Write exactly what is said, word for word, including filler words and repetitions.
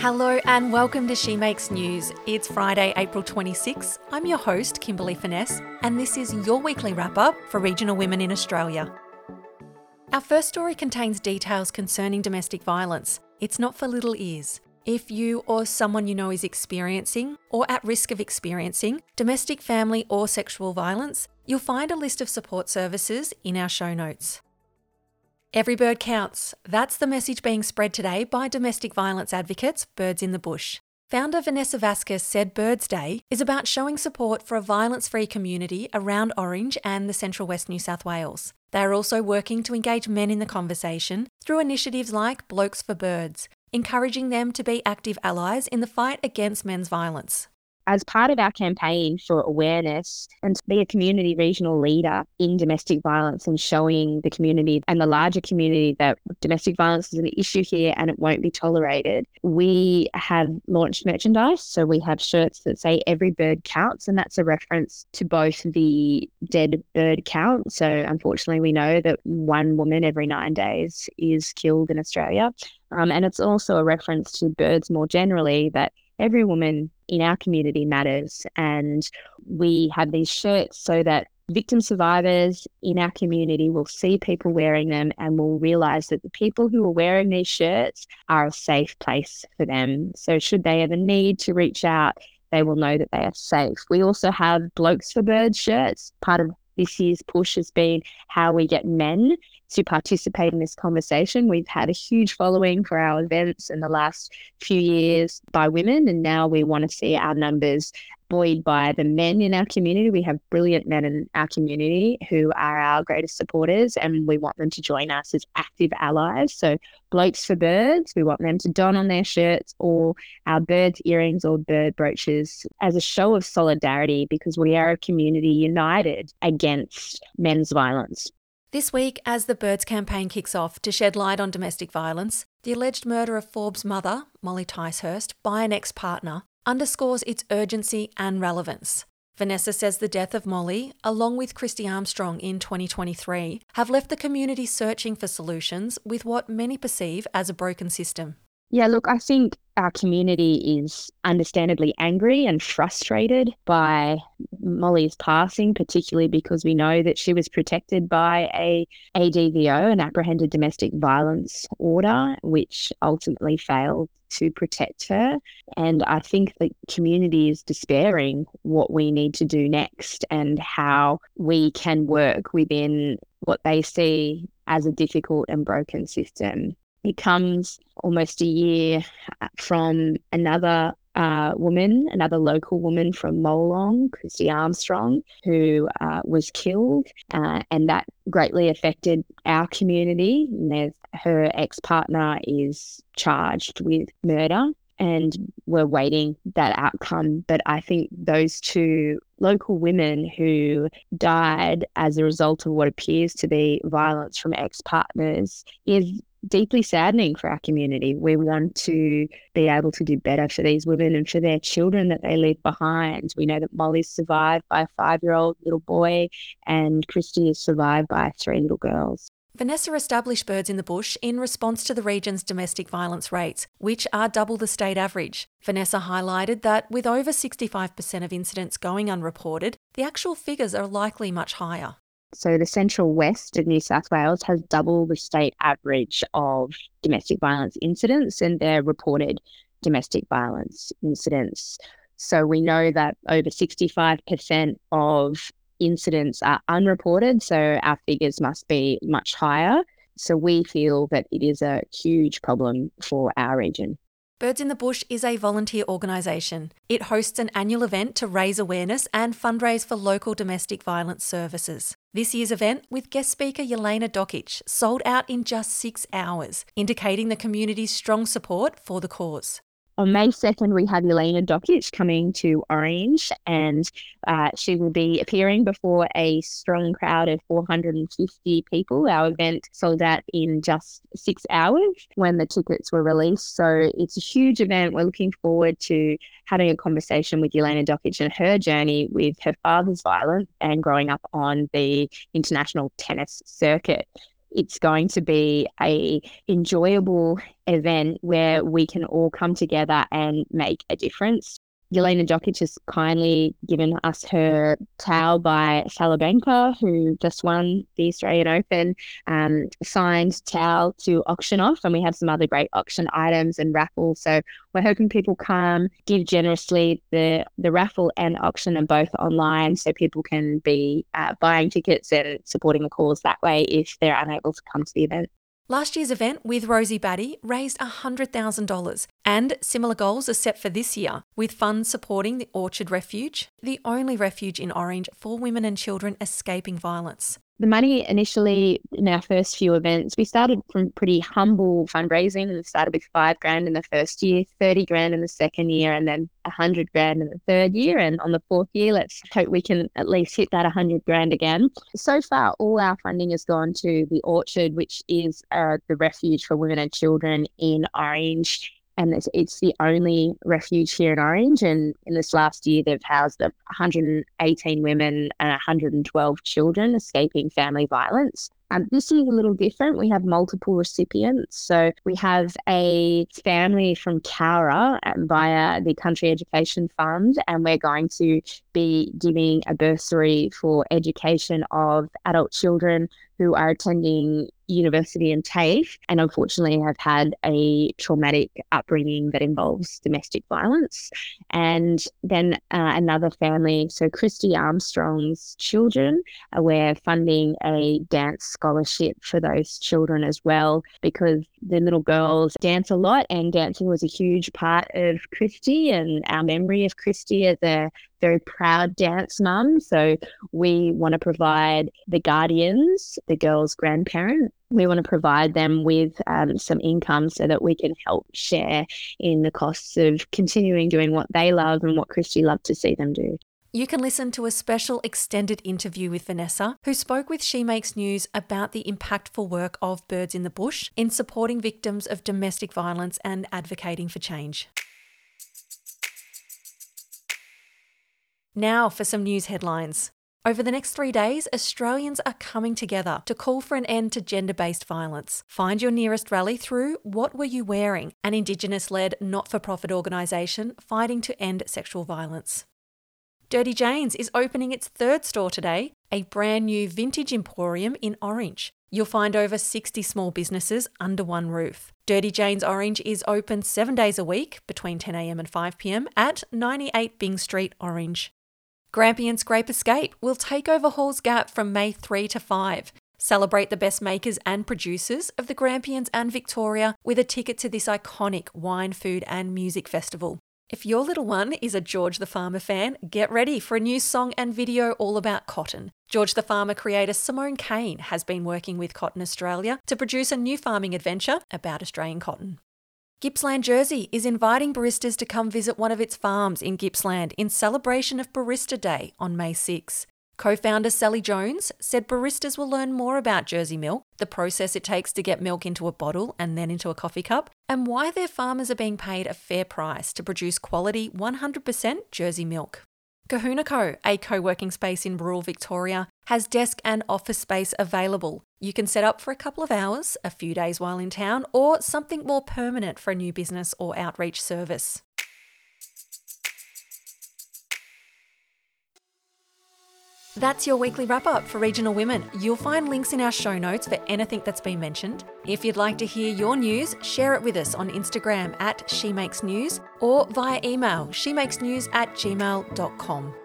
Hello and welcome to She Makes News. It's Friday, April twenty-sixth. I'm your host, Kimberly Finesse, and this is your weekly wrap-up for regional women in Australia. Our first story contains details concerning domestic violence. It's not for little ears. If you or someone you know is experiencing or at risk of experiencing domestic, family or sexual violence, you'll find a list of support services in our show notes. Every bird counts. That's the message being spread today by domestic violence advocates Birds in the Bush. Founder Vanessa Vasquez said Birds Day is about showing support for a violence-free community around Orange and the Central West New South Wales. They are also working to engage men in the conversation through initiatives like Blokes for Birds, encouraging them to be active allies in the fight against men's violence. As part of our campaign for awareness and to be a community regional leader in domestic violence and showing the community and the larger community that domestic violence is an issue here and it won't be tolerated, we have launched merchandise. So we have shirts that say every bird counts, and that's a reference to both the dead bird count. So unfortunately, we know that one woman every nine days is killed in Australia. Um, and it's also a reference to birds more generally, that every woman in our community matters. And we have these shirts so that victim survivors in our community will see people wearing them and will realise that the people who are wearing these shirts are a safe place for them. So should they ever need to reach out, they will know that they are safe. We also have Blokes for Birds shirts. Part of this year's push has been how we get men to participate in this conversation. We've had a huge following for our events in the last few years by women, and now we want to see our numbers buoyed by the men in our community. We have brilliant men in our community who are our greatest supporters, and we want them to join us as active allies. So Blokes for Birds, we want them to don on their shirts or our birds earrings or bird brooches as a show of solidarity, because we are a community united against men's violence. This week, as the Birds campaign kicks off to shed light on domestic violence, the alleged murder of Forbes' mother, Molly Ticehurst, by an ex-partner underscores its urgency and relevance. Vanessa says the death of Molly, along with Christy Armstrong in twenty twenty-three, have left the community searching for solutions with what many perceive as a broken system. Yeah, look, I think our community is understandably angry and frustrated by Molly's passing, particularly because we know that she was protected by a A D V O, an apprehended domestic violence order, which ultimately failed to protect her. And I think the community is despairing what we need to do next and how we can work within what they see as a difficult and broken system. It comes almost a year from another uh, woman, another local woman from Molong, Christy Armstrong, who uh, was killed, uh, and that greatly affected our community. And there's, her ex-partner is charged with murder, and we're waiting that outcome. But I think those two local women who died as a result of what appears to be violence from ex-partners is deeply saddening for our community. We want to be able to do better for these women and for their children that they leave behind. We know that Molly's survived by a five-year-old little boy and Christy is survived by three little girls. Vanessa established Birds in the Bush in response to the region's domestic violence rates, which are double the state average. Vanessa highlighted that with over sixty-five percent of incidents going unreported, the actual figures are likely much higher. So the Central West of New South Wales has double the state average of domestic violence incidents and their reported domestic violence incidents. So we know that over sixty-five percent of incidents are unreported, so our figures must be much higher. So we feel that it is a huge problem for our region. Birds in the Bush is a volunteer organisation. It hosts an annual event to raise awareness and fundraise for local domestic violence services. This year's event, with guest speaker Yelena Dokic, sold out in just six hours, indicating the community's strong support for the cause. On May second, we have Yelena Dokic coming to Orange, and uh, she will be appearing before a strong crowd of four hundred fifty people. Our event sold out in just six hours when the tickets were released. So it's a huge event. We're looking forward to having a conversation with Yelena Dokic and her journey with her father's violence and growing up on the international tennis circuit. it's going to be a enjoyable event where we can all come together and make a difference. Jelena Jokic has kindly given us her towel by Salabenko, who just won the Australian Open, um, signed towel to auction off, and we have some other great auction items and raffles. So we're hoping people come, give generously. The the raffle and auction are both online, so people can be uh, buying tickets and supporting the cause that way if they're unable to come to the event. Last year's event with Rosie Batty raised one hundred thousand dollars, and similar goals are set for this year, with funds supporting the Orchard Refuge, the only refuge in Orange for women and children escaping violence. The money initially in our first few events, we started from pretty humble fundraising. We started with five grand in the first year, thirty grand in the second year, and then a hundred grand in the third year. And on the fourth year, let's hope we can at least hit that a hundred grand again. So far, all our funding has gone to the Orchard, which is uh, the refuge for women and children in Orange. And it's, it's the only refuge here in Orange. And in this last year, they've housed one hundred eighteen women and one hundred twelve children escaping family violence. Um, this is a little different. We have multiple recipients. So we have a family from Cowra via the Country Education Fund, and we're going to be giving a bursary for education of adult children who are attending university in TAFE and unfortunately have had a traumatic upbringing that involves domestic violence. And then uh, another family, so Christy Armstrong's children, uh, we're funding a dance scholarship for those children as well, because the little girls dance a lot and dancing was a huge part of Christy and our memory of Christy as a very proud dance mum. So we want to provide the guardians, the girl's grandparent, we want to provide them with um, some income so that we can help share in the costs of continuing doing what they love and what Christy loved to see them do. You can listen to a special extended interview with Vanessa, who spoke with She Makes News about the impactful work of Birds in the Bush in supporting victims of domestic violence and advocating for change. Now for some news headlines. Over the next three days, Australians are coming together to call for an end to gender-based violence. Find your nearest rally through What Were You Wearing, an Indigenous-led not-for-profit organisation fighting to end sexual violence. Dirty Jane's is opening its third store today, a brand new vintage emporium in Orange. You'll find over sixty small businesses under one roof. Dirty Jane's Orange is open seven days a week between ten a m and five p m at ninety-eight Byng Street, Orange. Grampians Grape Escape will take over Halls Gap from May third to fifth. Celebrate the best makers and producers of the Grampians and Victoria with a ticket to this iconic wine, food and music festival. If your little one is a George the Farmer fan, get ready for a new song and video all about cotton. George the Farmer creator Simone Kane has been working with Cotton Australia to produce a new farming adventure about Australian cotton. Gippsland Jersey is inviting baristas to come visit one of its farms in Gippsland in celebration of Barista Day on May sixth. Co-founder Sally Jones said baristas will learn more about Jersey milk, the process it takes to get milk into a bottle and then into a coffee cup, and why their farmers are being paid a fair price to produce quality one hundred percent Jersey milk. Kahuna Co, a co-working space in rural Victoria, has desk and office space available. You can set up for a couple of hours, a few days while in town, or something more permanent for a new business or outreach service. That's your weekly wrap-up for Regional Women. You'll find links in our show notes for anything that's been mentioned. If you'd like to hear your news, share it with us on Instagram at She Makes News or via email shemakesnews at gmail dot com.